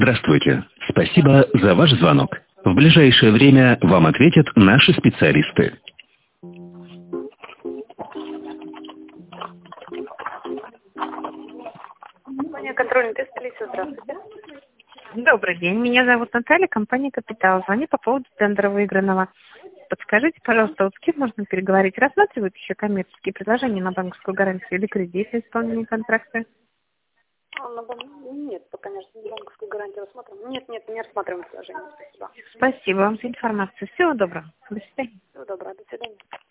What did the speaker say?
Здравствуйте. Спасибо за ваш звонок. В ближайшее время вам ответят наши специалисты. Компания «Контрольный тест», Алиса, здравствуйте. Добрый день, меня зовут Наталья, компания «Капитал». Звоню по поводу тендера выигранного. Подскажите, пожалуйста, вот с кем можно переговорить? Рассматривают еще коммерческие предложения на банковскую гарантию или кредит для исполнения контракта? Нет, пока не банковскую гарантию рассматриваем. Нет, не рассматриваем предложение. Спасибо. Спасибо вам за информацию. Всего доброго. До свидания. Всего доброго. До свидания.